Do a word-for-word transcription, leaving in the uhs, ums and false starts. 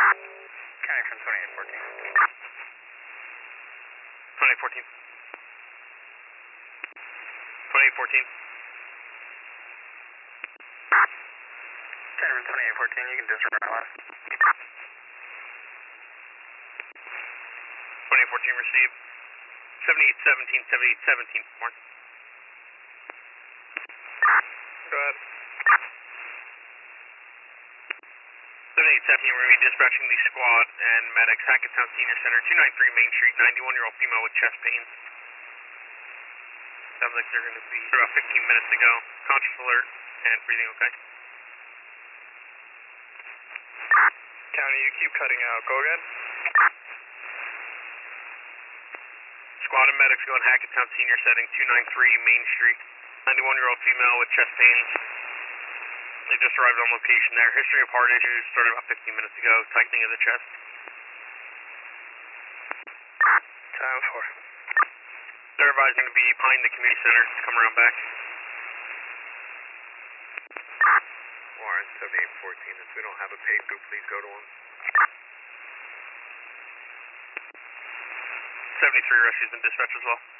County from twenty-eight fourteen. twenty-eight fourteen. twenty-eight fourteen. County from twenty-eight fourteen, you can disregard my last. twenty-eight fourteen received. seventy-eight seventeen, seventy-eight seventeen. Mark. Go ahead. seventy-eight seventeen, we're going to be dispatching the squad and medics, Hackettstown Senior Center, two ninety-three Main Street, ninety-one-year-old female with chest pains. Sounds like they're going to be about fifteen minutes ago. Conscious alert and breathing okay. County, you keep cutting out. Go again. Squad and medics going Hackettstown Senior Setting, two ninety-three Main Street, ninety-one-year-old female with chest pains. They just arrived on location there. History of heart issues started about fifteen minutes ago. Tightening of the chest. Time for. They're advising to be behind the community center. Come around back. Warren, seventy-eight fourteen. If we don't have a paid group, please go to one. seventy-three rescues and dispatch as well.